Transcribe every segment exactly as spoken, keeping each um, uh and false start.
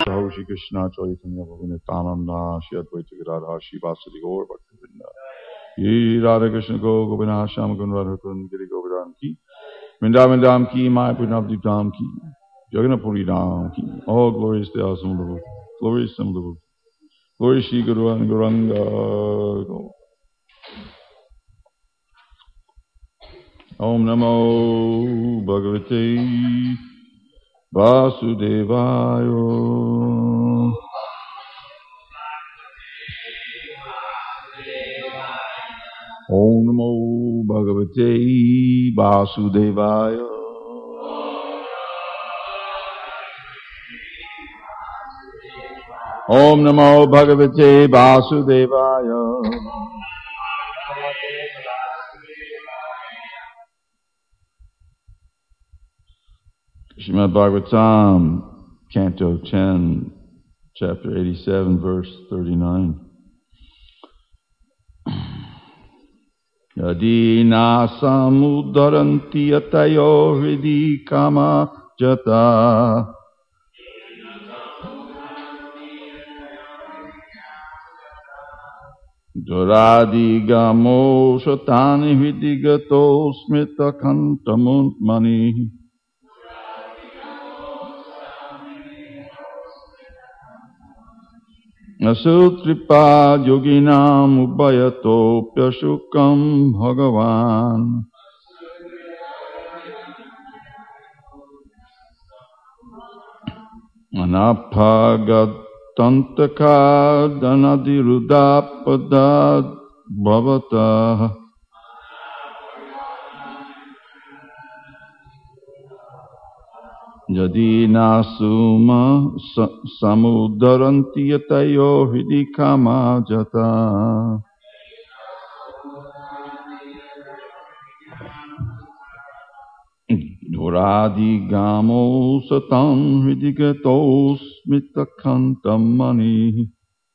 Ho Shri Krishna Chaitanya Prabhu Nityananda Shri Advaita Gadadhar Shivasadi Gaur Bhaktivinoda Ye Radha Krishna Go Govinda Sham Gun Radha Kun Giri Govardhan Ki Vrindavan Dham Ki Mayapur Navadvip Dham Ki Jagannath-puri Dham Ki. All glories to us, Lord. Glories to Lord. Glory Shri Guru and Gauranga. Om Namo Bhagavate Vasudevaya. Om Namo Bhagavate Vasudevaya. Om Namo Bhagavate Vasudevaya. Srimad Bhagavatam, Canto ten, Chapter eighty-seven, Verse thirty-nine. Yadina samudaranti atayo hridi kama jata. Duradi gamo shatani hridi gato smita kantamunt mani. Nasutripa yoginam ubayato pyashukam bhagavan. Anapagatantaka danadirudapadad bhavata. Yadi nasuma samudaranti yatayo hidi kama jata. Duradi gamo satam hidi gatos mitakantam mani.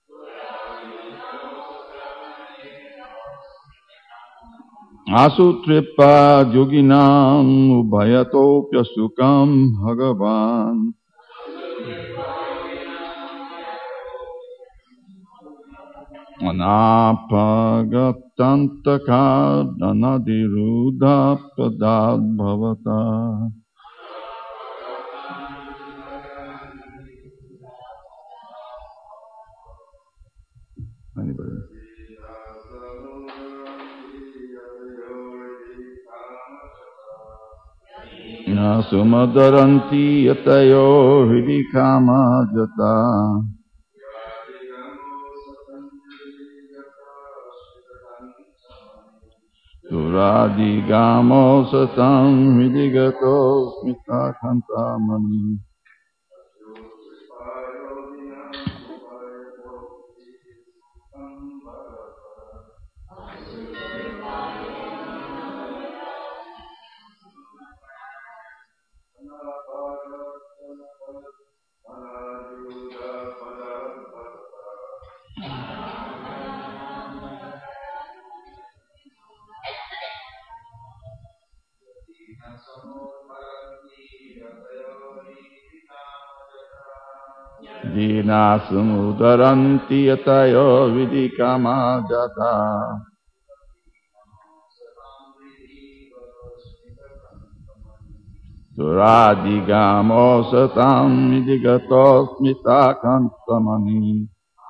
Asutripa yoginam ubayato pyasukam bhagavan. Anapagatantaka danadiruda padad bhavata. Anybody? Nasumadaranti yatayo hidi kama jata. Duradi gamo satam hidi gato smita kantamani. Dina sumudaranti yatayo vidi kama jata. Duradi gamo satam idigatos mita kantamani.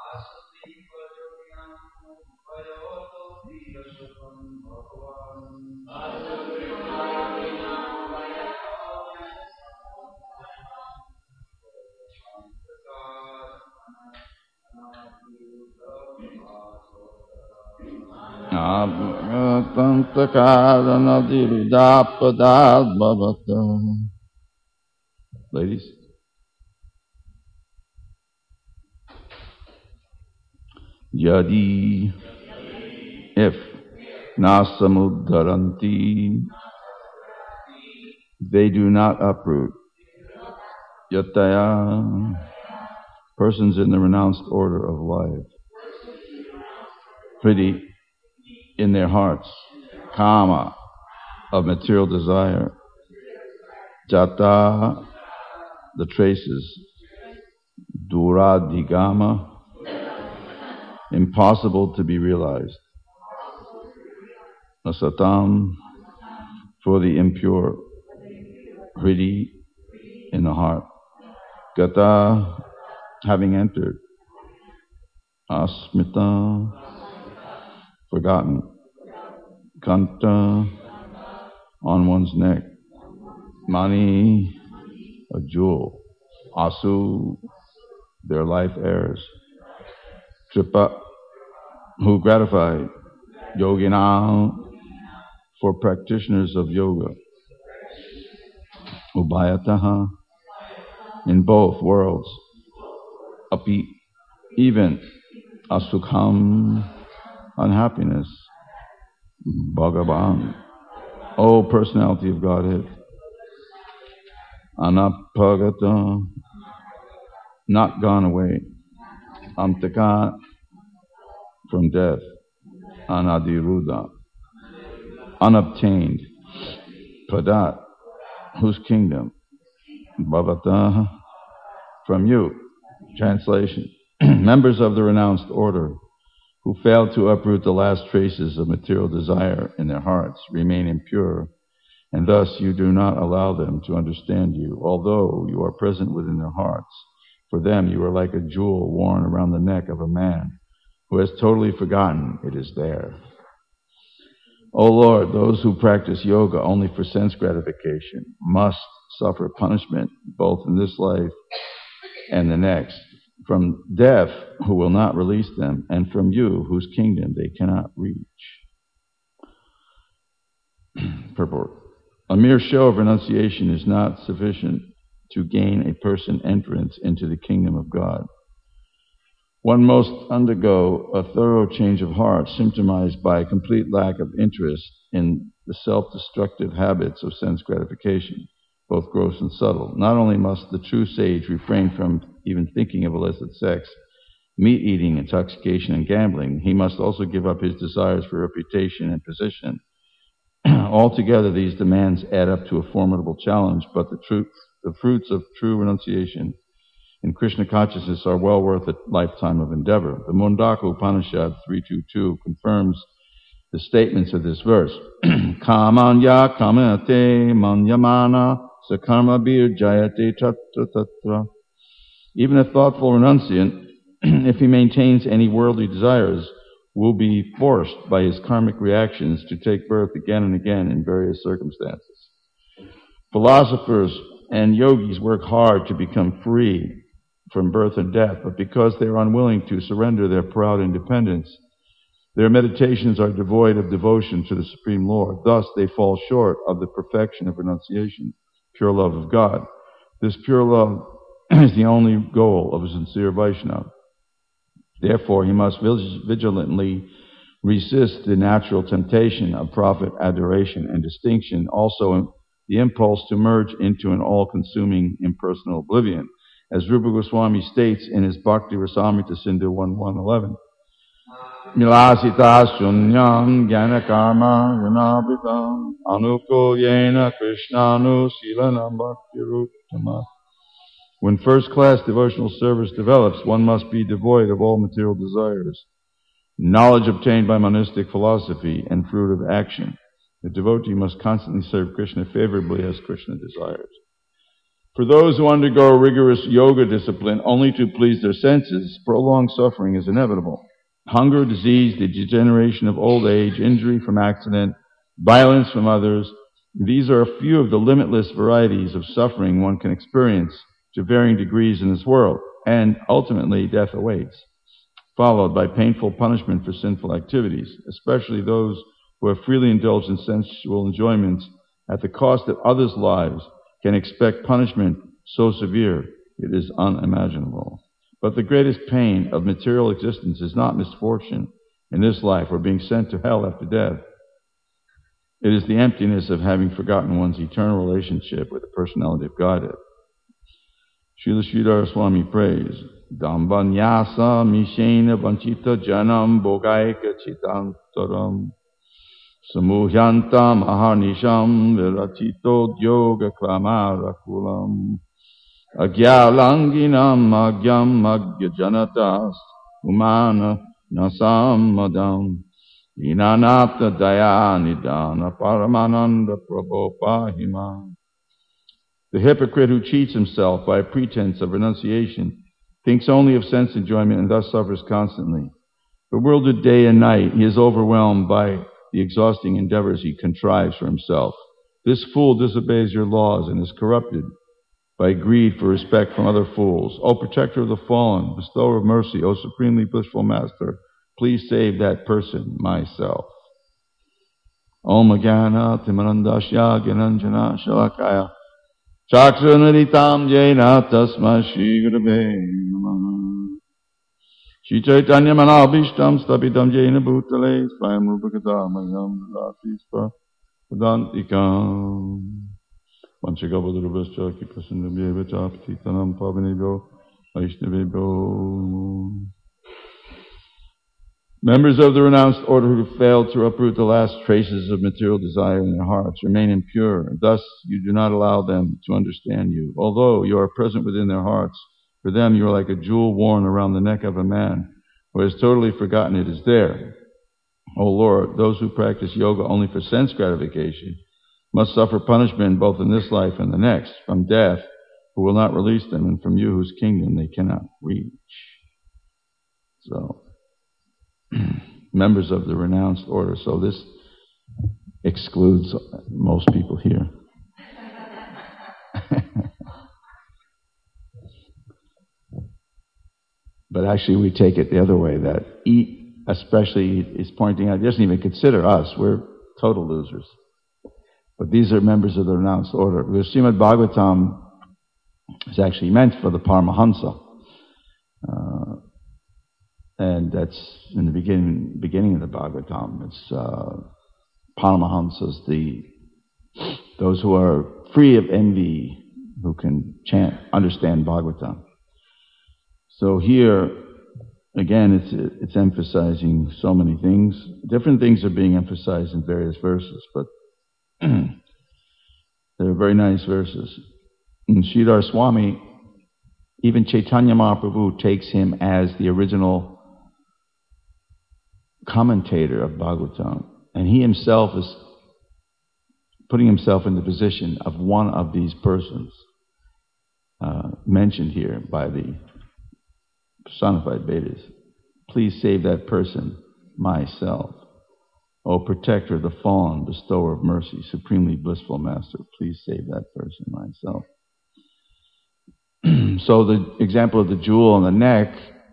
Ladies. Yadi, if nasamudharanti, they do not uproot. Yataya, persons in the renounced order of life. Pretty, in their hearts. Kama, of material desire. Jata, the traces. Duradhigama, impossible to be realized. Asatam, for the impure. Hridi, in the heart. Gata, having entered. Asmita, forgotten. Kanta, on one's neck. Mani, a jewel. Asu, their life heirs. Tripa, who gratified. Yogina, for practitioners of yoga. Ubhayataha, in both worlds. Api, even. Asukham, unhappiness. Bhagavan, O personality of Godhead. Anapagata, not gone away. Amtaka, from death. Anadiruddha, unobtained. Padat, whose kingdom. Bhavata, from you. Translation. Members of the renounced order who fail to uproot the last traces of material desire in their hearts remain impure, and thus you do not allow them to understand you, although you are present within their hearts. For them you are like a jewel worn around the neck of a man who has totally forgotten it is there. O Lord, those who practice yoga only for sense gratification must suffer punishment both in this life and the next, from death, who will not release them, and from you, whose kingdom they cannot reach. Purport. A mere show of renunciation is not sufficient to gain a person entrance into the kingdom of God. One must undergo a thorough change of heart, symptomized by a complete lack of interest in the self-destructive habits of sense gratification, both gross and subtle. Not only must the true sage refrain from even thinking of illicit sex, meat eating, intoxication, and gambling, he must also give up his desires for reputation and position. Altogether, these demands add up to a formidable challenge, but the, truth, the fruits of true renunciation in Krishna consciousness are well worth a lifetime of endeavor. The Mundaka Upanishad three twenty-two confirms the statements of this verse. Kamanya kamate manyamana sakarma bir jayate tatra tatra. Even a thoughtful renunciant, if he maintains any worldly desires, will be forced by his karmic reactions to take birth again and again in various circumstances. Philosophers and yogis work hard to become free from birth and death, but because they are unwilling to surrender their proud independence, their meditations are devoid of devotion to the Supreme Lord. Thus, they fall short of the perfection of renunciation, pure love of God. This pure love is the only goal of a sincere Vaishnava. Therefore, he must vigilantly resist the natural temptation of profit, adoration, and distinction, also the impulse to merge into an all-consuming impersonal oblivion. As Rupa Goswami states in his Bhakti Rasamrita Sindhu one one eleven, Milasita sunyam jnana karma gunabritam anukulyena krishnanu silanam bhaktiruttama. When first-class devotional service develops, one must be devoid of all material desires. Knowledge obtained by monistic philosophy and fruit of action. The devotee must constantly serve Krishna favorably as Krishna desires. For those who undergo rigorous yoga discipline only to please their senses, prolonged suffering is inevitable. Hunger, disease, the degeneration of old age, injury from accident, violence from others, these are a few of the limitless varieties of suffering one can experience to varying degrees in this world, and ultimately death awaits, followed by painful punishment for sinful activities, especially those who have freely indulged in sensual enjoyments at the cost of others' lives can expect punishment so severe it is unimaginable. But the greatest pain of material existence is not misfortune in this life or being sent to hell after death. It is the emptiness of having forgotten one's eternal relationship with the personality of Godhead. Srila Sridhar Swami prays, Dambanyasa mishena vanchita janam bogaika chitantaram samuhyantam aharnisham virachito yoga klamarakulam. Agyalanginam agyam agyajanatas umana nasamadam Inanata dayanidana paramananda prabhopahima. The hypocrite who cheats himself by a pretense of renunciation thinks only of sense enjoyment and thus suffers constantly. Bewildered day and night, he is overwhelmed by the exhausting endeavors he contrives for himself. This fool disobeys your laws and is corrupted by greed for respect from other fools. O protector of the fallen, bestower of mercy, O supremely blissful master, please save that person, myself. Om Jnana Timarandasya Gyananjana Shalakaya Chakshunaritam Jena Tasma Shri Gurave Namaha Shri Chaitanya Manabhishtam Stapitam Jena Bhutale Svayam Rupakata Mayam Radhatispa Vedantikam Vanchagavadurvascha Kipasundabhyeva Chapatitanam Pavanebhyo Vaishnavebhyo. Members of the renounced order who failed to uproot the last traces of material desire in their hearts remain impure. Thus, you do not allow them to understand you. Although you are present within their hearts, for them you are like a jewel worn around the neck of a man who has totally forgotten it is there. O Lord, those who practice yoga only for sense gratification must suffer punishment both in this life and the next, from death, who will not release them, and from you, whose kingdom they cannot reach. So, members of the renounced order. So this excludes most people here. But actually we take it the other way, that eat especially is pointing out, he doesn't even consider us. We're total losers. But these are members of the renounced order. The Srimad Bhagavatam is actually meant for the Paramahansa. Uh, And that's in the beginning, beginning of the Bhagavatam. It's uh, Paramahansas, the those who are free of envy, who can chant, understand Bhagavatam. So here, again, it's it's emphasizing so many things. Different things are being emphasized in various verses, but they're very nice verses. And Sridhar Swami, even Chaitanya Mahaprabhu takes him as the original commentator of Bhagavatam, and he himself is putting himself in the position of one of these persons uh, mentioned here by the personified Vedas. Please save that person, myself. O protector of the fallen, bestower of mercy, supremely blissful master, please save that person, myself. So the example of the jewel on the neck,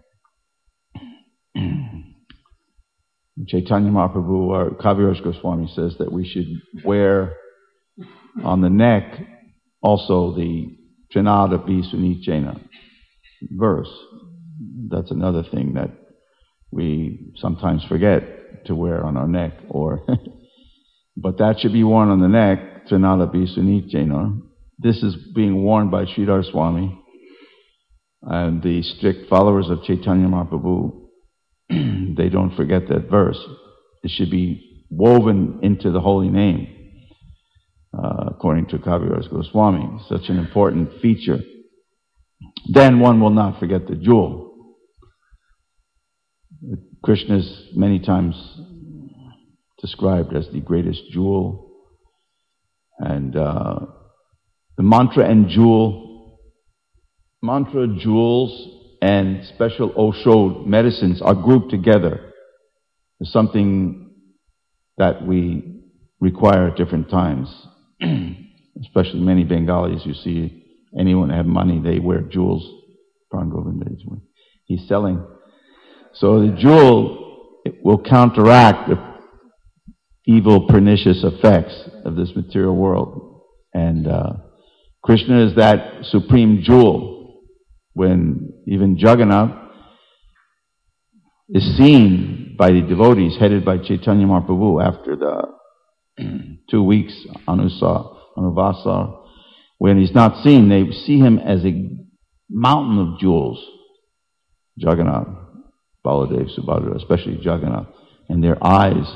Chaitanya Mahaprabhu, or Kaviraj Goswami says that we should wear on the neck also the Trinada Bhisunijena verse. That's another thing that we sometimes forget to wear on our neck, or but that should be worn on the neck, Trinada Bhisunijena. This is being worn by Sridhar Swami and the strict followers of Chaitanya Mahaprabhu. They don't forget that verse. It should be woven into the holy name, uh, according to Kaviraj Goswami. Such an important feature. Then one will not forget the jewel. Krishna is many times described as the greatest jewel. And uh, the mantra and jewel, mantra, jewels, and special Oshod medicines are grouped together. It's something that we require at different times. Especially many Bengalis, you see, anyone that have money, they wear jewels. He's selling. So the jewel it will counteract the evil, pernicious effects of this material world. And uh, Krishna is that supreme jewel. When even Jagannath is seen by the devotees headed by Chaitanya Mahaprabhu after the two weeks anusa, anuvasa, when he's not seen, they see him as a mountain of jewels. Jagannath, Baladev, Subhadra, especially Jagannath, and their eyes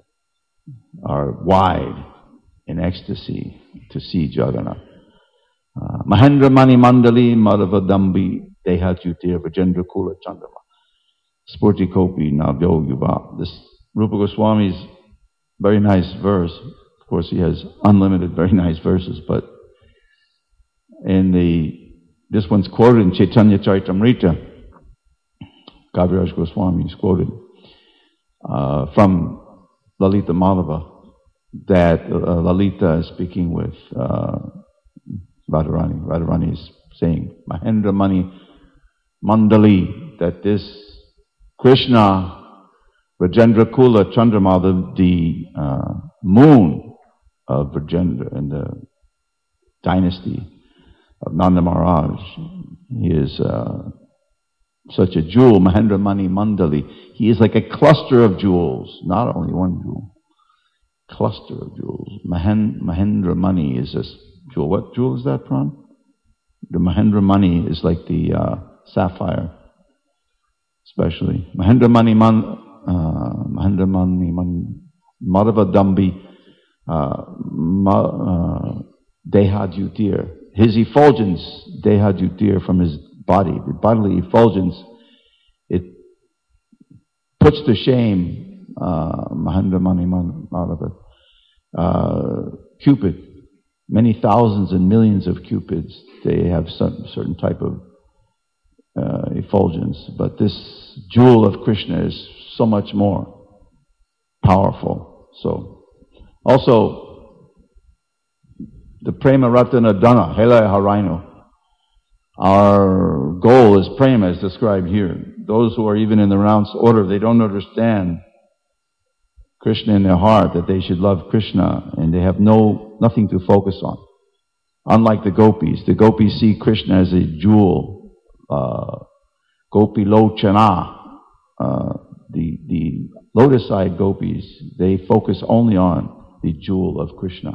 are wide in ecstasy to see Jagannath. Uh, Mahendra Mani Mandali Madhavadambi Dehajutir Vajendra Kula Chandama Spurti Kopi Navyo Yuva. This Rupa Goswami's very nice verse. Of course, he has unlimited very nice verses, but in the this one's quoted in Chaitanya Charitamrita. Kaviraj Goswami is quoted uh, from Lalita Madhava that uh, Lalita is speaking with uh, Radharani. Radharani is saying, Mahendra Mani Mandali, that this Krishna, Vrajendra Kula Chandrama, the, the uh, moon of Vrajendra in the dynasty of Nanda Maharaj, he is uh, such a jewel, Mahendra Mani Mandali. He is like a cluster of jewels, not only one jewel, cluster of jewels. Mahen, Mahendra Mani is a jewel. What jewel is that from? The Mahendra Mani is like the uh, sapphire, especially. Mahendra Mani Man, uh, Mahendra Mani Man, Madhava Dambi, uh, ma, uh, Dehajutir. His effulgence, Dehajutir, from his body, the bodily effulgence, it puts to shame uh, Mahendra Mani Madhava. Uh, Cupid, many thousands and millions of cupids, they have some certain type of uh, effulgence, but this jewel of Krishna is so much more powerful. So, also, the Prema Ratana Dana, Helaya Harainu. Our goal is prema, as described here. Those who are even in the rounds order, they don't understand Krishna in their heart, that they should love Krishna, and they have no nothing to focus on. Unlike the gopis, the gopis see Krishna as a jewel. Uh, Gopi Lochana, uh, the the lotus-eyed gopis, they focus only on the jewel of Krishna.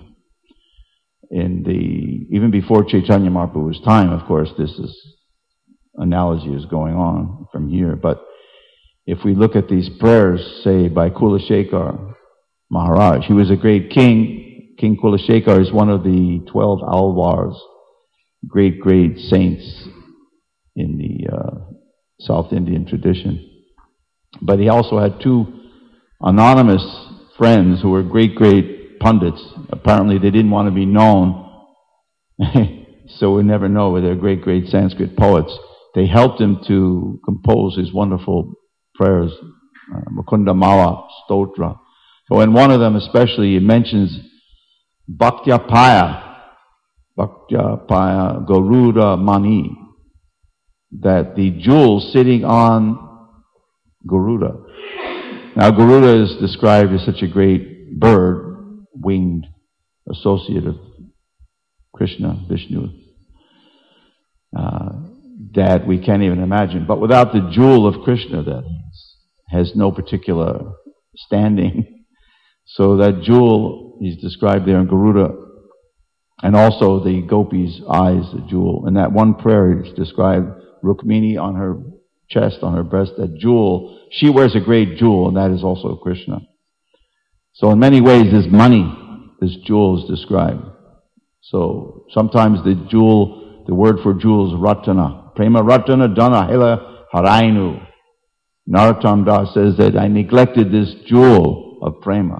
In the even before Chaitanya Mahaprabhu's time, of course, this is analogy is going on from here. But if we look at these prayers, say by Kulashekar Maharaj, he was a great king. King Kulashekar is one of the twelve Alvars, great great saints in the uh, South Indian tradition. But he also had two anonymous friends who were great great pundits. Apparently they didn't want to be known, so we never know whether they're great, great Sanskrit poets. They helped him to compose his wonderful prayers, uh, Mukunda Mala Stotra. So in one of them especially, it mentions Bhaktya Paya, Bhaktya Paya Garuda Mani, that the jewel sitting on Garuda. Now Garuda is described as such a great bird, winged associate of Krishna, Vishnu, uh, that we can't even imagine. But without the jewel of Krishna, that has no particular standing. So that jewel is described there in Garuda, and also the gopi's eyes, the jewel. In that one prayer, it's described Rukmini on her chest, on her breast, that jewel. She wears a great jewel, and that is also Krishna. So in many ways, this money, this jewel is described. So sometimes the jewel, the word for jewel is ratana. Prema ratana dana hela harainu. Narottam Das says that I neglected this jewel of prema.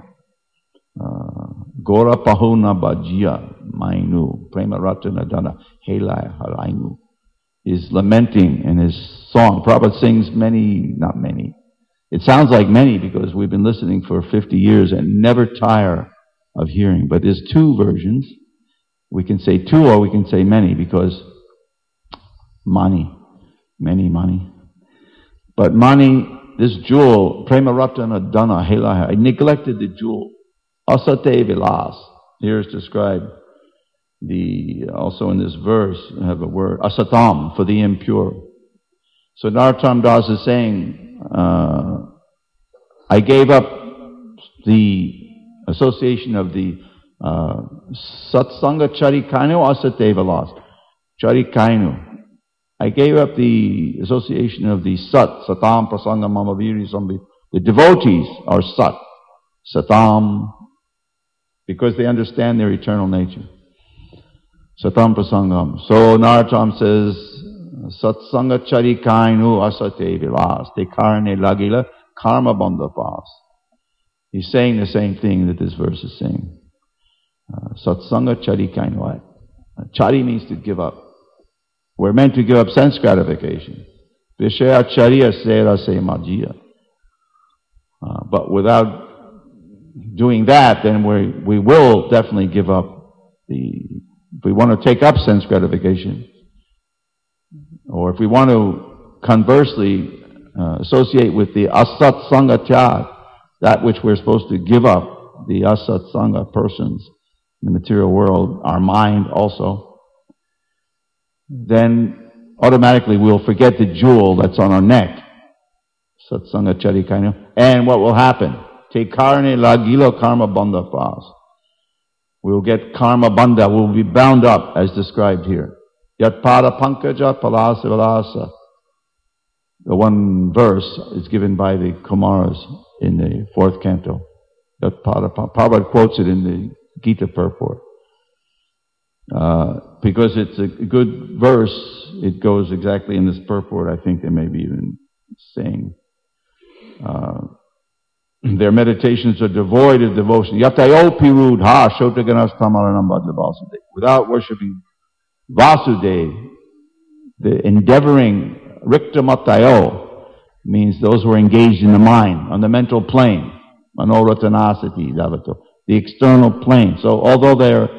Gora pahuna bhajya mainu. Prema ratana dana hela harainu. Is lamenting in his song. Prabhupada sings many, not many. It sounds like many because we've been listening for fifty years and never tire of hearing. But there's two versions. We can say two or we can say many because money, many money. But money, this jewel, Prema Ratana Dana Hela, I neglected the jewel. Asate Vilas. Here is described the, also in this verse, I have a word, asatam, for the impure. So Narottam Das is saying, Uh, I gave up the association of the uh, Satsanga Charikainu Asate Vilas. Charikainu. I gave up the association of the Sat, Satam Prasanga Mamaviri Sambi. The devotees are Sat, Satam, because they understand their eternal nature. Satam Prasangam. So Narottam says, Satsanga Chari Kainu Asate Vilas, Te Karne Lagila, Karma Bandha Pas. He's saying the same thing that this verse is saying. Uh, Satsanga Chari Kainu. Chari means to give up. We're meant to give up sense gratification. Vishaya Chariya Sera Se Majiya. Uh, but without doing that, then we we will definitely give up the, if we want to take up sense gratification, or if we want to conversely uh, associate with the asat sangha tyag, that which we're supposed to give up, the asat sangha persons in the material world, our mind also, then automatically we'll forget the jewel that's on our neck. Satsanga charikainu. And what will happen? Te karne lagilo karma bandha pas. We'll get karma bandha, we'll be bound up as described here. Yat pada pankaja palasa valasa. The one verse is given by the Kumaras in the fourth canto. Yat pada Prabhupada quotes it in the Gita purport. Uh, because it's a good verse, it goes exactly in this purport. I think they may be even saying uh, their meditations are devoid of devotion. Yatayo pirud ha shotaganas tamaranam bhajra Vasudeva. Without worshipping Vasudeva, the endeavoring rikta matayo means those who are engaged in the mind, on the mental plane, manoratanasati davato, the external plane. So although they're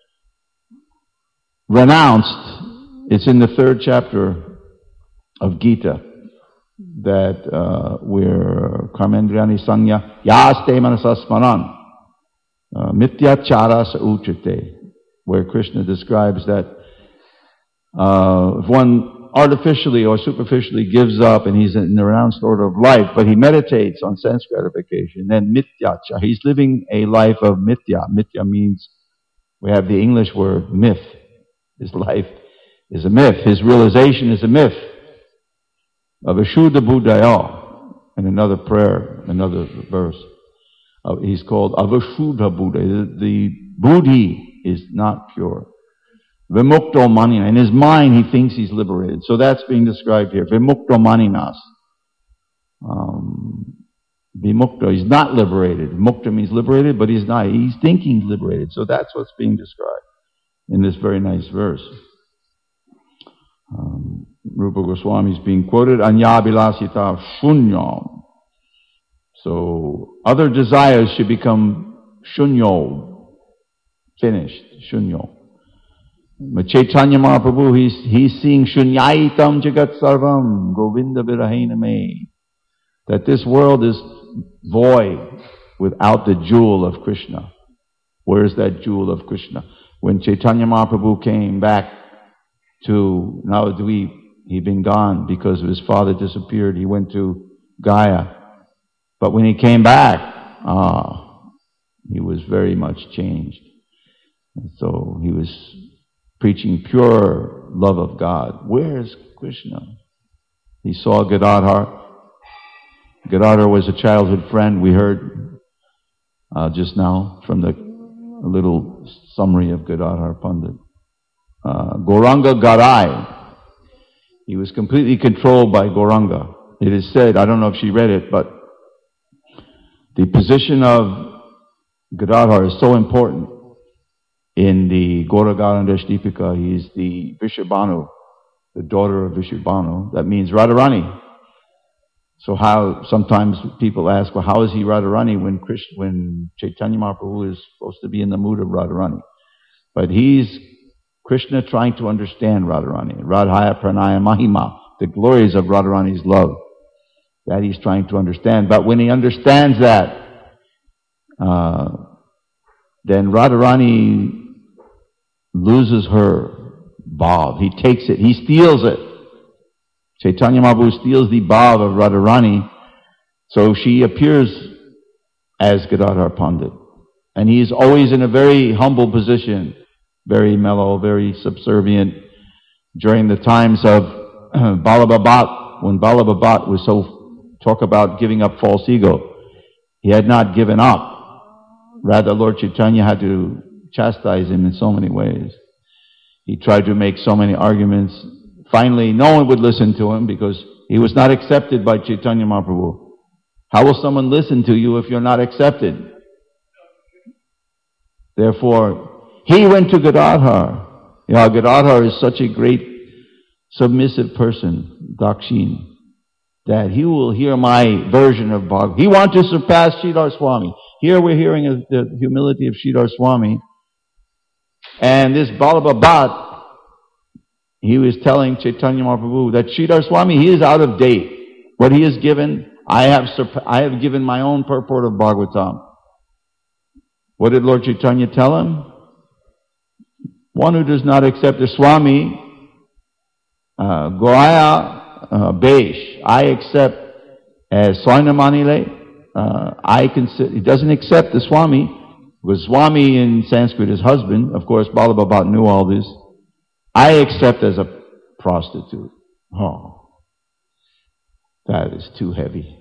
renounced, it's in the third chapter of Gita that uh, we're Karmendriyani Sanya Yaste Manasasmanan Mityachara Sa Uchate, where Krishna describes that uh, if one artificially or superficially gives up and he's in the renounced order of life, but he meditates on sense gratification, then Mityacha, he's living a life of Mitya. Mitya means, we have the English word myth. His life is a myth. His realization is a myth. Of Ashuddha Buddhaya, in another prayer, another verse, uh, he's called Avashuddha Buddha. The, the Buddhi is not pure. Vimukto Manina. In his mind, he thinks he's liberated. So that's being described here. Vimukto Maninas. Um, Vimukto, he's not liberated. Mukta means liberated, but he's not. He's thinking he's liberated. So that's what's being described in this very nice verse. Um, Rupa Goswami is being quoted, Anyabilasita shunyam. So other desires should become shunyo, finished, shunyo. But Chaitanya Mahaprabhu, he's, he's seeing shunyaitam jagat sarvam govinda virahena me. That this world is void without the jewel of Krishna. Where is that jewel of Krishna? When Chaitanya Mahaprabhu came back to Navadvip, he'd been gone because of his father disappeared. He went to Gaya. But when he came back, ah, he was very much changed. And so he was preaching pure love of God. Where is Krishna? He saw Gadadhar. Gadadhar was a childhood friend. We heard uh, just now from the a little summary of Gadadhar Pandit. Uh, Gauranga Garai. He was completely controlled by Gauranga. It is said, I don't know if she read it, but the position of Gadadhar is so important in the Gauragaranda Dipika. He is the Vishabhanu, the daughter of Vishabhanu. That means Radharani. So how, sometimes people ask, well, how is he Radharani when Krishna, when Chaitanya Mahaprabhu is supposed to be in the mood of Radharani? But he's Krishna trying to understand Radharani. Radhaya Pranaya Mahima, the glories of Radharani's love. That he's trying to understand. But when he understands that, uh, then Radharani loses her bhav. He takes it, he steals it. Chaitanya Mahaprabhu steals the bhav of Radharani, so she appears as Gadadhar Pandit. And he is always in a very humble position, very mellow, very subservient. During the times of Balabhabat, when Balabhabat was so, talk about giving up false ego, he had not given up. Rather, Lord Chaitanya had to chastise him in so many ways. He tried to make so many arguments. Finally, no one would listen to him because he was not accepted by Chaitanya Mahaprabhu. How will someone listen to you if you're not accepted? Therefore, he went to Gadadhar. Yeah, Gadadhar is such a great submissive person, Dakshin, that he will hear my version of Bhagavad. He wants to surpass Sridhar Swami. Here we're hearing of the humility of Sridhar Swami. And this Ballabha Bhatt, he was telling Chaitanya Mahaprabhu that Sridhar Swami, he is out of date. What he has given, I have surpa- I have given my own purport of Bhagavatam. What did Lord Chaitanya tell him? One who does not accept the Swami, uh, Goaya uh, Besh, I accept as Swarnamanile, uh, I consider, he doesn't accept the Swami, because Swami in Sanskrit is husband. Of course, Ballabha Bhatt knew all this. I accept as a prostitute. Oh, that is too heavy.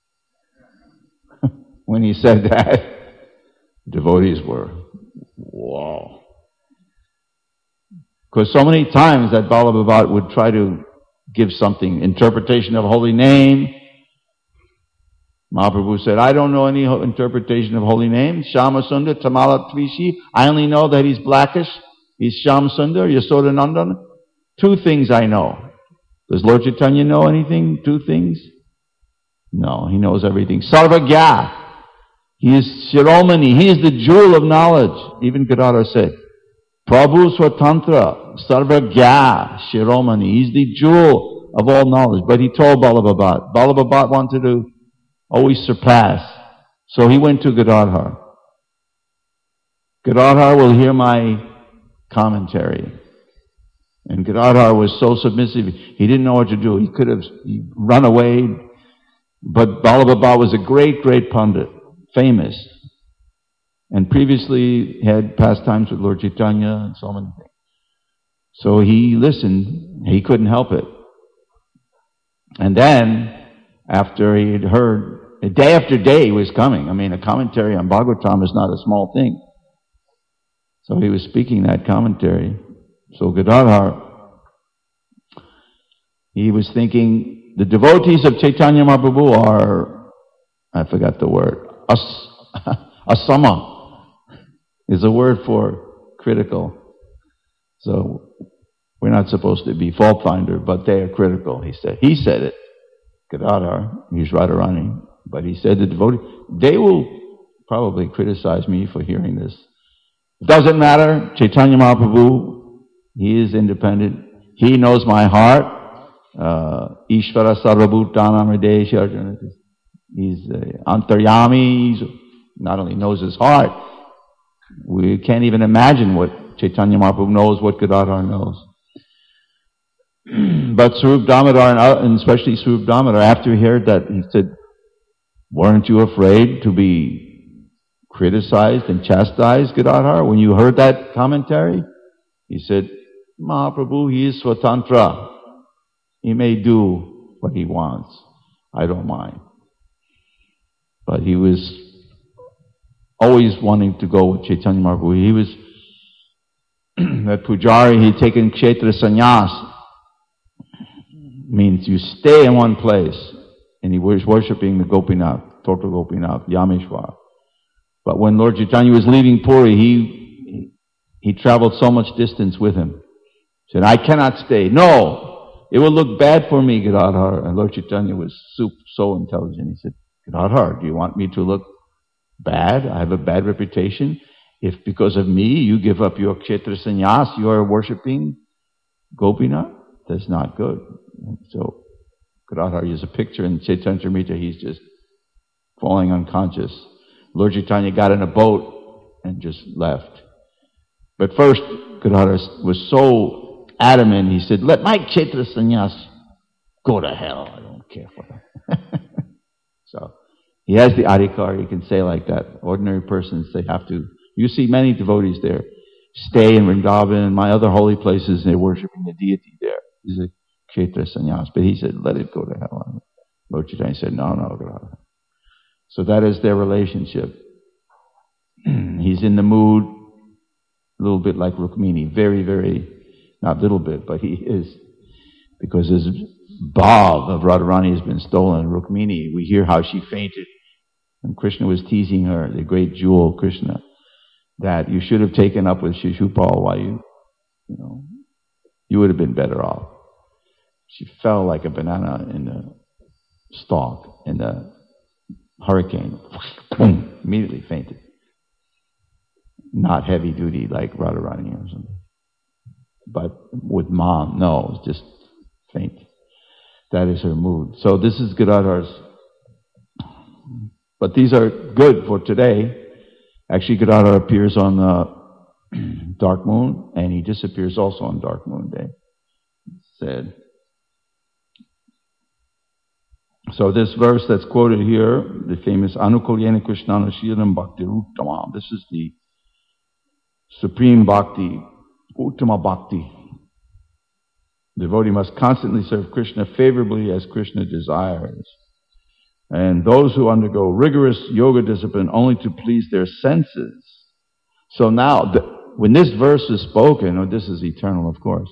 When he said that, devotees were, whoa. Because so many times that Ballabha Bhatt would try to give something, interpretation of holy name. Mahaprabhu said, I don't know any interpretation of holy name. Shama Sundar, Tamala Tvishi. I only know that he's blackish. He's Sham Sundar, Yasoda Nandan. Two things I know. Does Lord Chaitanya know anything? Two things? No, he knows everything. Sarvagya. He is Shiromani. He is the jewel of knowledge. Even Gadadhar said, Prabhu Swatantra, Sarvagya, Shiromani. He's the jewel of all knowledge. But he told Ballabha Bhatt. Ballabha Bhatt wanted to always surpass. So he went to Gadadhar. Gadadhar will hear my commentary. And Gadadhar was so submissive, he didn't know what to do. He could have run away. But Ballabha Bhatt was a great, great pundit, famous. And previously had pastimes with Lord Chaitanya and so many things. So he listened. He couldn't help it. And then, after he had heard, day after day he was coming. I mean, a commentary on Bhagavatam is not a small thing. So he was speaking that commentary. So Gadadhar, he was thinking, the devotees of Chaitanya Mahaprabhu are, I forgot the word, as, asama is a word for critical. So we're not supposed to be fault finder, but they are critical, he said. He said it. Gadadhar, he's Radharani, but he said the devotees, they will probably criticize me for hearing this. Doesn't matter. Chaitanya Mahaprabhu, he is independent. He knows my heart. Uh, Ishvara Sarvabhutanam Hridaya. He's uh, Antaryami. He not only knows his heart, we can't even imagine what Chaitanya Mahaprabhu knows, what Gadadhar knows. But Swarup Damodar, and especially Swarup Damodar, after he heard that, he said, weren't you afraid to be criticized and chastised, Gadadhar, when you heard that commentary? He said, Mahaprabhu, he is Swatantra. He may do what he wants. I don't mind. But he was always wanting to go with Chaitanya Mahaprabhu. He was, that Pujari, he'd taken Kshetra Sannyas. Means you stay in one place. And he was worshipping the Gopinath, total Gopinath, Yameshwar. But when Lord Chaitanya was leaving Puri, he, he, he traveled so much distance with him. He said, I cannot stay. No, it will look bad for me, Gadadhar. And Lord Chaitanya was so, so intelligent. He said, Gadadhar, do you want me to look bad? I have a bad reputation. If because of me you give up your Kshetra Sannyas, you are worshipping Gopinath, that's not good. And so Gadadhar is a picture in Chaitanya Charitamrita, he's just falling unconscious. Lord Chaitanya got in a boat and just left. But first, Gadadhar was so adamant, he said, let my Kshetra Sannyas go to hell. I don't care for that. So, he has the adhikar, he can say like that. Ordinary persons, they have to. You see many devotees there. Stay in Vrindavan and my other holy places, they're worshipping the deity there. He's a Kshetra Sannyas. But he said, let it go to hell. Lord Chaitanya said, no, no, Gadadhar. So that is their relationship. He's in the mood, a little bit like Rukmini, very, very Not little bit, but he is. Because his bhav of Radharani has been stolen. Rukmini, we hear how she fainted. And Krishna was teasing her, the great jewel Krishna, that you should have taken up with Shishupal while you, you know, you would have been better off. She fell like a banana in the stalk, in the hurricane. Boom! Immediately fainted. Not heavy duty like Radharani or something. But with mom, no, it's just faint. That is her mood. So this is Gadadhar's. But these are good for today. Actually, Gadadhar appears on the dark moon, and he disappears also on dark moon day. Said. So this verse that's quoted here, the famous Anukulyena Krishnana Shiram Bhakti Uttamam. This is the supreme bhakti, Uttama Bhakti. The devotee must constantly serve Krishna favorably as Krishna desires. And those who undergo rigorous yoga discipline only to please their senses. So now, the, when this verse is spoken, oh, this is eternal, of course,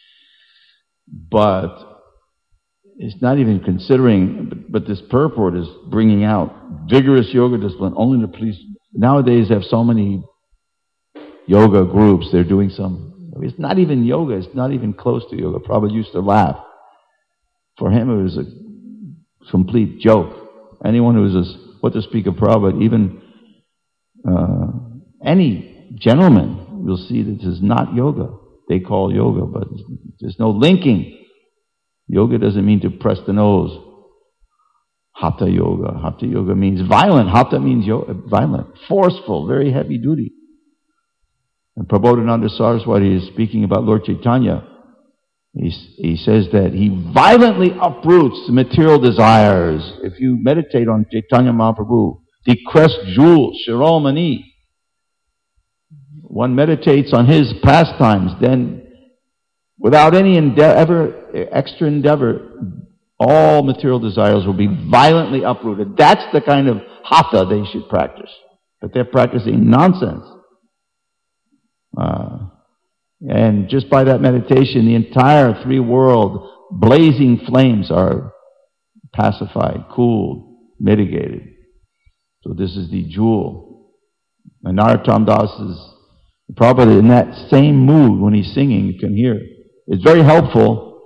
but it's not even considering, but, but this purport is bringing out vigorous yoga discipline only to please. Nowadays, they have so many yoga groups, they're doing some, it's not even yoga, it's not even close to yoga. Prabhupada used to laugh. For him, it was a complete joke. Anyone who is, a, what to speak of Prabhupada, even uh, any gentleman will see that this is not yoga. They call yoga, but there's no linking. Yoga doesn't mean to press the nose. Hatha yoga. Hatha yoga means violent. Hatha means yoga, violent, forceful, very heavy duty. And Prabodhananda Saraswati is speaking about Lord Chaitanya. He, he says that he violently uproots the material desires. If you meditate on Chaitanya Mahaprabhu, the crest jewel, Shiromani, one meditates on his pastimes, then without any endeavor, extra endeavor, all material desires will be violently uprooted. That's the kind of hatha they should practice. But they're practicing nonsense. Uh, and just by that meditation, the entire three world blazing flames are pacified, cooled, mitigated. So this is the jewel. And Narottam Das is probably in that same mood when he's singing, you can hear it. It's very helpful.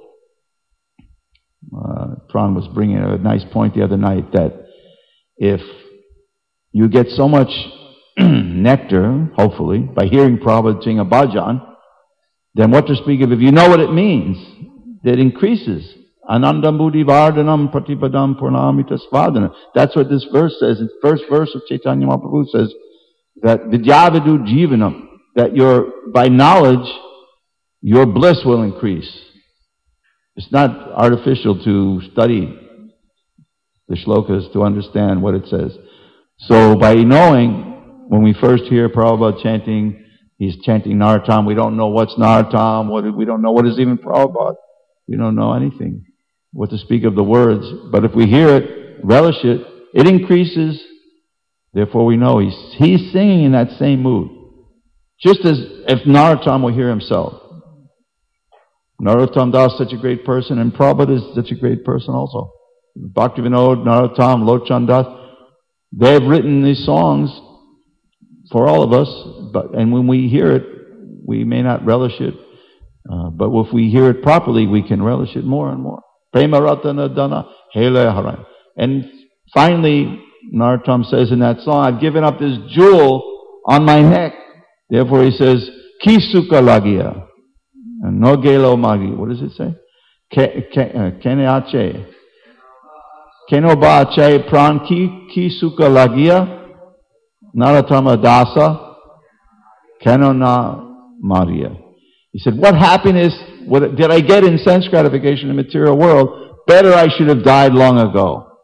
Uh, Pran was bringing a nice point the other night that if you get so much nectar, hopefully, by hearing Prabhupada sing a bhajan, then what to speak of if you know what it means, that increases. Anandam buddhi vardhanam pratipadam purnamita svadana. That's what this verse says. The first verse of Chaitanya Mahaprabhu says that vidyavidu jivanam, that your, by knowledge, your bliss will increase. It's not artificial to study the shlokas to understand what it says. So by knowing, when we first hear Prabhupada chanting, he's chanting Narottam, we don't know what's Narottam, what, we don't know what is even Prabhupada. We don't know anything, what to speak of the words. But if we hear it, relish it, it increases. Therefore we know he's, he's singing in that same mood. Just as if Narottam will hear himself. Narottam Das is such a great person, and Prabhupada is such a great person also. Bhaktivinoda, Narottam, Lochan Das, they have written these songs for all of us, but and when we hear it, we may not relish it, uh, but if we hear it properly, we can relish it more and more. Prema Ratana Dana Hele Haran. And finally, Narottam says in that song, I've given up this jewel on my neck. Therefore he says, Ki Sukha Lagia. No Gelo Magi. What does it say? Kene Ache. Keno Ba Ache Pran Ki Ki Sukha Lagia. Narottama Dasa, Kano na Maria. He said, what happiness what did I get in sense gratification in the material world? Better I should have died long ago.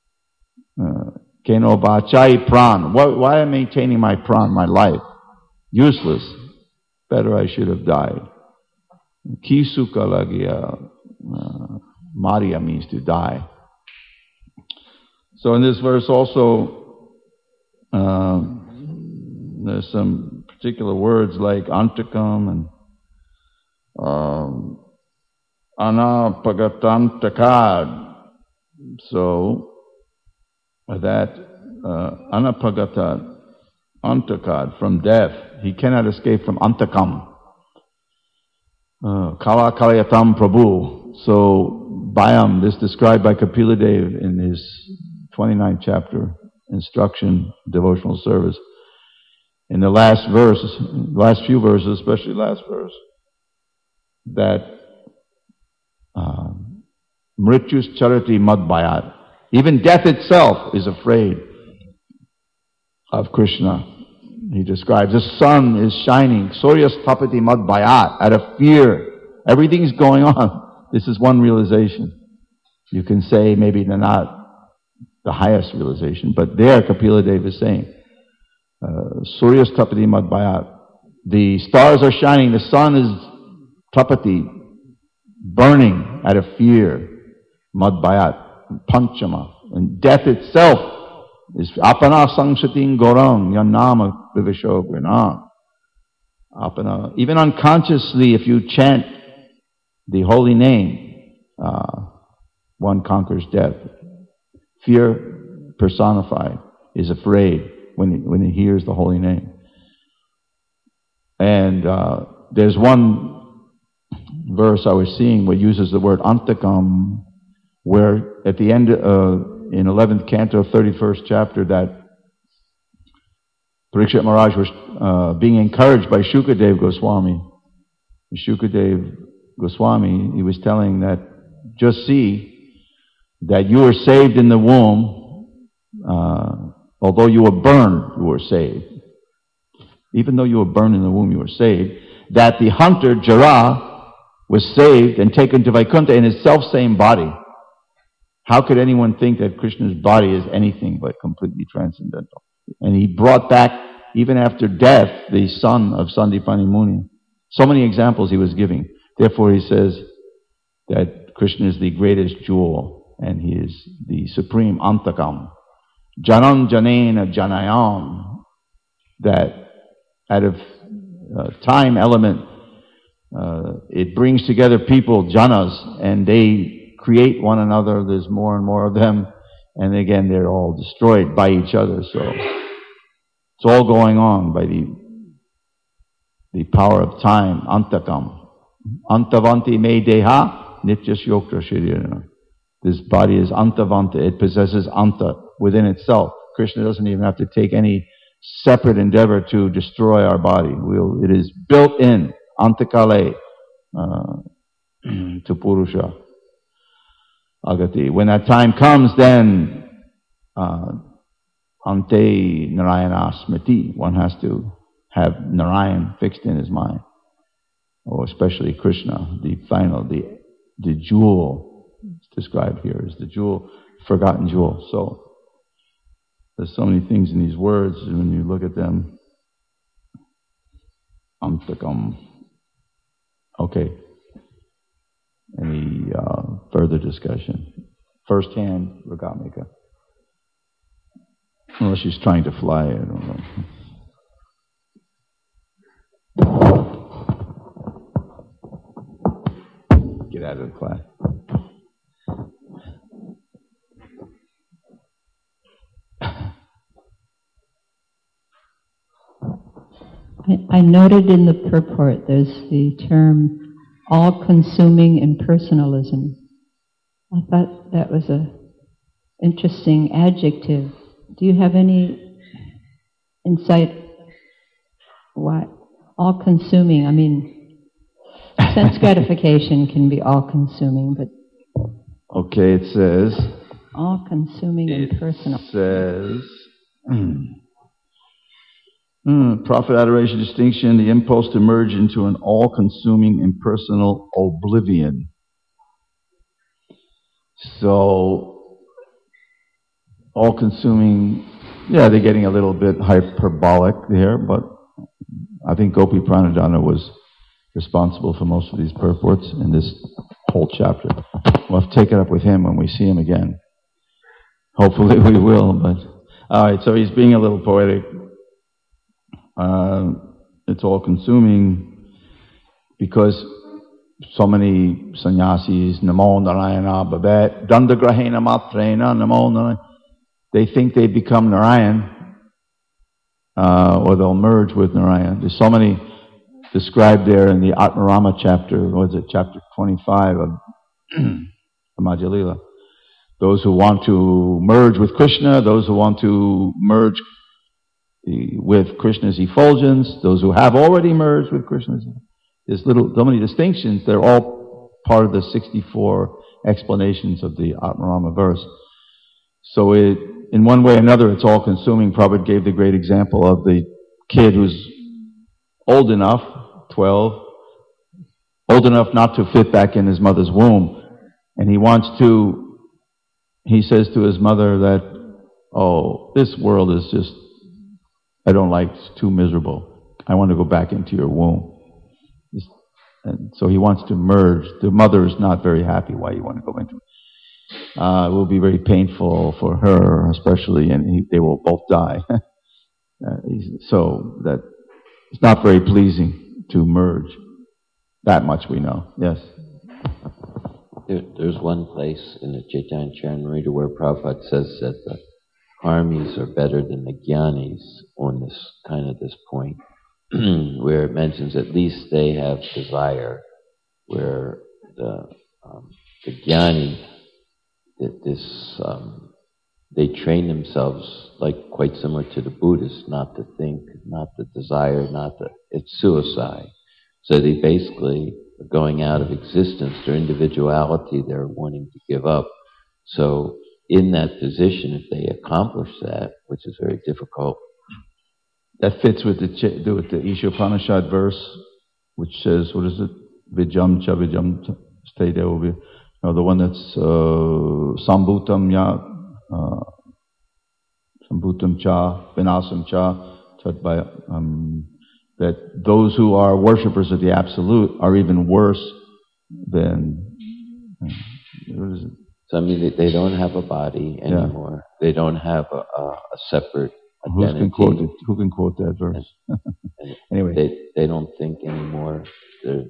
Keno bachai pran. Why am I maintaining my pran, my life? Useless. Better I should have died. Ki sukha lagia. Maria means to die. So in this verse also, Um, there's some particular words like antakam and Um, Anapagatantakad. So that uh, Anapagatad, Antakad, from death. He cannot escape from Antakam. Uh, Kala Kalayatam Prabhu. So Bhayam, this described by Kapila Dev in his twenty-ninth chapter, Instruction, Devotional Service. In the last verse, last few verses, especially last verse, that um, Mrityus Charati Madbhayat. Even death itself is afraid of Krishna. He describes the sun is shining, Suryas Tapati Madbhayat, out of fear. Everything's going on. This is one realization. You can say maybe they're not the highest realization, but there Kapila Dev is saying, uh, Suryas Tapati Madbhayat. The stars are shining, the sun is Tapati, burning out of fear. Madbhayat, Panchama. And death itself is Apana Sangshatin Gorang Yanama Vivisho Grinam. Apana. Even unconsciously, if you chant the holy name, uh, one conquers death. Fear personified is afraid when he, when he hears the holy name. And uh, there's one verse I was seeing where it uses the word antakam, where at the end, uh, in eleventh canto, thirty-first chapter, that Parikshit Maharaj was uh, being encouraged by Shukadev Goswami. Shukadev Goswami, he was telling that, just see that you were saved in the womb, uh, although you were burned, you were saved. Even though you were burned in the womb, you were saved. That the hunter, Jara, was saved and taken to Vaikuntha in his self-same body. How could anyone think that Krishna's body is anything but completely transcendental? And he brought back, even after death, the son of Sandipani Muni. So many examples he was giving. Therefore he says that Krishna is the greatest jewel and he is the supreme antakam. Janam janena janayam. That out of uh, time element, uh, it brings together people, janas, and they create one another. There's more and more of them. And again, they're all destroyed by each other. So it's all going on by the the power of time, antakam. Antavanti me deha nityas yokta shirira. This body is antavanta. It possesses anta within itself. Krishna doesn't even have to take any separate endeavor to destroy our body. We'll, it is built in, antakale, uh, to Purusha. Agati. When that time comes, then uh, ante Narayana smriti. One has to have Narayan fixed in his mind, or especially Krishna, the final, the the jewel described here is the jewel, forgotten jewel. So there's so many things in these words, and when you look at them, antakam. Okay. Any uh, further discussion? First hand, Ragamika. Unless she's trying to fly, I don't know. Get out of the class. I noted in the purport there's the term all-consuming impersonalism. I thought that was a interesting adjective. Do you have any insight? Why all-consuming? I mean, sense gratification can be all-consuming, but okay, it says all-consuming impersonal. It says. Mm, profit, adoration, distinction, the impulse to merge into an all-consuming, impersonal oblivion. So, all-consuming, yeah, they're getting a little bit hyperbolic there, but I think Gopi Pranadhana was responsible for most of these purports in this whole chapter. We'll have to take it up with him when we see him again. Hopefully we will, but... Alright, so he's being a little poetic. Uh, it's all consuming because so many sannyasis, Namo Narayana Bhavet, Dandagrahena Matrena, Namo Narayana. They think they become Narayan, uh, or they'll merge with Narayan. There's so many described there in the Atmarama chapter, what is it, chapter twenty-five of Madhya Lila. Those who want to merge with Krishna, those who want to merge with Krishna's effulgence, those who have already merged with Krishna's. There's little, so many distinctions. They're all part of the sixty-four explanations of the Atmarama verse. So it, in one way or another, it's all consuming. Prabhupada gave the great example of the kid who's old enough, twelve, old enough not to fit back in his mother's womb. And he wants to, he says to his mother that, oh, this world is just, I don't like, it's too miserable. I want to go back into your womb. And so he wants to merge. The mother is not very happy why you want to go into it. Uh, it will be very painful for her, especially, and he, they will both die. uh, so that it's not very pleasing to merge. That much we know. Yes. There, there's one place in the Chaitanya Charitamrita where Prabhupada says that the karmis are better than the jnanis on this kind of this point, where it mentions at least they have desire, where the um, the jnani, that this um, they train themselves like quite similar to the Buddhists, not to think, not to desire, not to, it's suicide. So they basically are going out of existence. Their individuality they're wanting to give up. So in that position, if they accomplish that, which is very difficult. That fits with the with the Ishopanishad verse, which says, what is it? Vijam cha vijam cha, stay there will be, you know, the one that's uh, Sambhutam ya, uh, Sambhutam cha, Vinasam cha, taught by, um, that those who are worshippers of the Absolute are even worse than, uh, what is it? So I mean, they, they don't have a body anymore. Yeah. They don't have a, a, a separate identity. Who can quote it? Who can quote that verse? And anyway, they they don't think anymore. They're,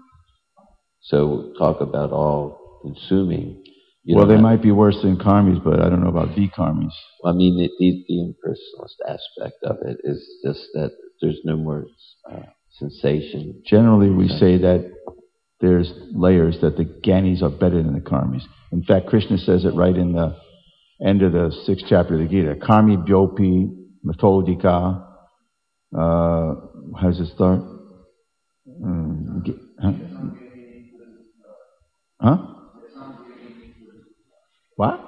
so talk about all consuming. You well, they have, might be worse than karmis, but I don't know about vikarmis. I mean, the, the, the impersonalist aspect of it is just that there's no more uh, sensation. Generally, we say that there's layers, that the jnanis are better than the karmis. In fact, Krishna says it right in the end of the sixth chapter of the Gita. Karmi byopi methodika. Uh, how does it start? Um, huh? huh? What?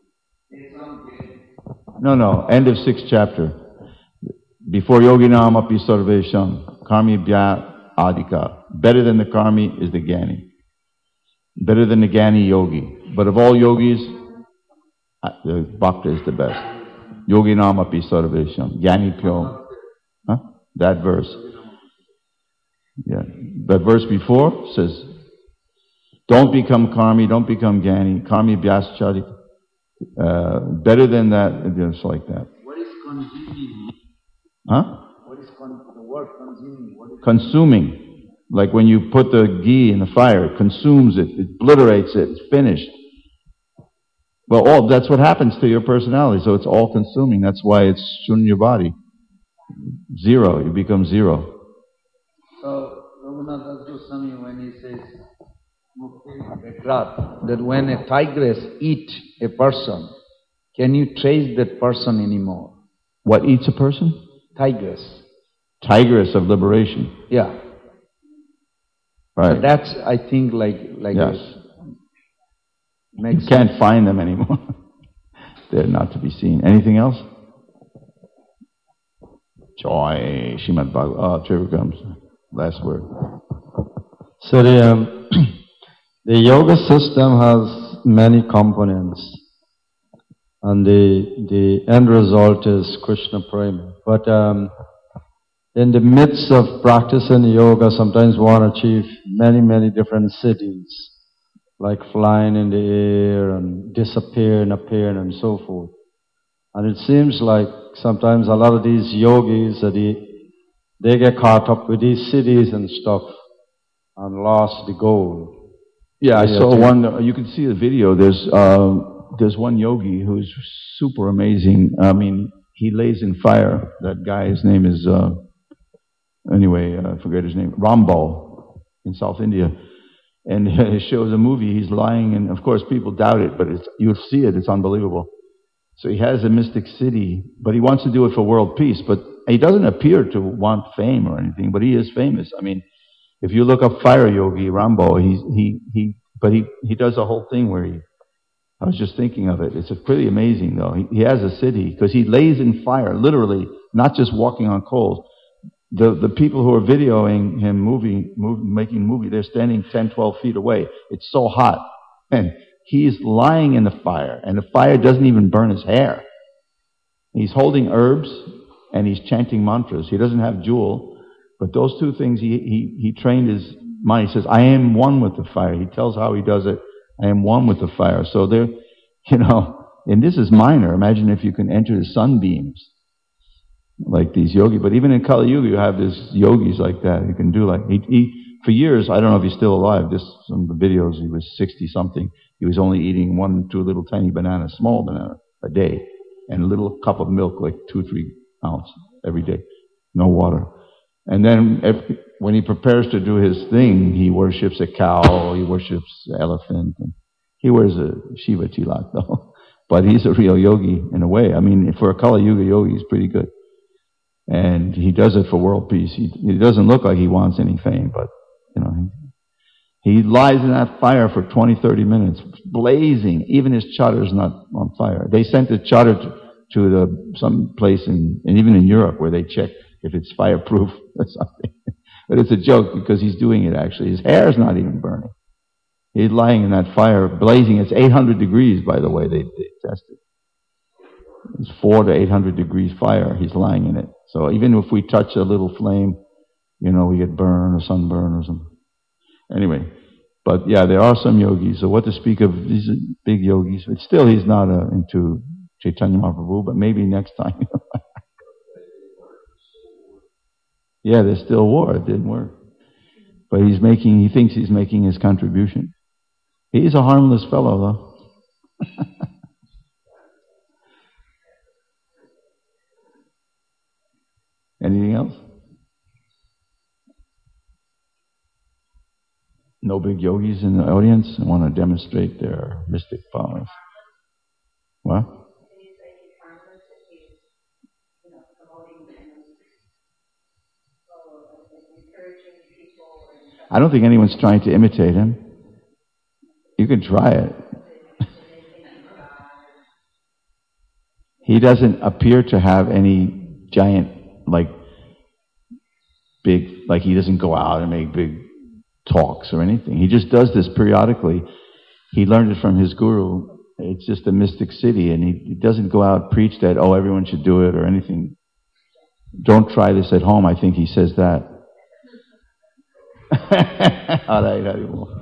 No, no. End of sixth chapter. Before yoginam api sarvesham, karmi bhya adika. Better than the karmi is the jnani. Better than the jnani yogi. But of all yogis, the bhakta is the best. Yoginam api sarvesham. Jnani pyo. Huh? That verse. Yeah. That verse before says, don't become karmi, don't become jnani. Karmi bhyaschari. Uh, better than that, just like that. What is consuming? Huh? What is con- the word consuming? What is consuming. Like when you put the ghee in the fire, it consumes it, it obliterates it, it's finished. Well, all that's what happens to your personality, so it's all consuming. That's why it's shunya body. Zero, you become zero. So, Raghunath Goswami, when he says, that when a tigress eats a person, can you trace that person anymore? What eats a person? Tigress. Tigress of liberation. Yeah. Right. So that's, I think, like... like yes. A, you can't find them anymore. They're not to be seen. Anything else? Joy, Srimad Bhagavatam. Oh, Trevor comes. Last word. So the, um, the yoga system has many components. And the, the end result is Krishna Prema. But um, in the midst of practicing yoga, sometimes we want to achieve many, many different cities, like flying in the air and disappearing, appearing, and so forth. And it seems like sometimes a lot of these yogis, uh, they, they get caught up with these cities and stuff. and lost the goal. Yeah, I Yeah, saw too. one. Uh, you can see the video. There's uh, there's one yogi who's super amazing. I mean, he lays in fire. That guy, his name is uh, anyway, uh, I forget his name. Rambal in South India, and it shows a movie. He's lying, and of course, people doubt it, but it's, you'll see it. It's unbelievable. So he has a mystic city, but he wants to do it for world peace. But he doesn't appear to want fame or anything. But he is famous. I mean, if you look up Fire Yogi Rambal, he's he he. But he he does a whole thing where he. I was just thinking of it. It's pretty amazing, though. He, he has a city because he lays in fire, literally, not just walking on coals. The the people who are videoing him moving, move, making movie, they're standing ten, twelve feet away. It's so hot, and he's lying in the fire, and the fire doesn't even burn his hair. He's holding herbs, and he's chanting mantras. He doesn't have jewel, but those two things, he he he trained his mind. He says, "I am one with the fire." He tells how he does it. I am one with the fire. So there, you know, and this is minor. Imagine if you can enter the sunbeams like these yogis. But even in Kali Yuga, you have these yogis like that. You can do like, he, he, for years, I don't know if he's still alive. This, some of the videos, he was sixty something. He was only eating one, two little tiny bananas, small banana a day, and a little cup of milk, like two, three ounce every day. No water. And then if, when he prepares to do his thing, he worships a cow, he worships an elephant. And he wears a Shiva tilak, though. But he's a real yogi in a way. I mean, for a Kali Yuga yogi, he's pretty good. And he does it for world peace. He, he doesn't look like he wants any fame, but, you know, he, he lies in that fire for twenty, thirty minutes, blazing. Even his chaddar's not on fire. They sent the chaddar to, to the, some place in, and even in Europe where they check if it's fireproof or something. But it's a joke because he's doing it actually. His hair's not even burning. He's lying in that fire, blazing. It's eight hundred degrees, by the way, they, they tested. It's four to eight hundred degrees fire. He's lying in it. So even if we touch a little flame, you know, we get burned or sunburn or something. Anyway, but yeah, there are some yogis. So what to speak of these big yogis? But still, he's not uh, into Chaitanya Mahaprabhu, but maybe next time. Yeah, there's still war. It didn't work. But he's making, he thinks he's making his contribution. He's a harmless fellow, though. Anything else? No big yogis in the audience who want to demonstrate their mystic powers? What? I don't think anyone's trying to imitate him. You can try it. He doesn't appear to have any giant, like, big, like he doesn't go out and make big talks or anything. He just does this periodically. He learned it from his guru. It's just a mystic city, and he, he doesn't go out and preach that, oh, everyone should do it or anything. Don't try this at home. I think he says that. All right, Haribo.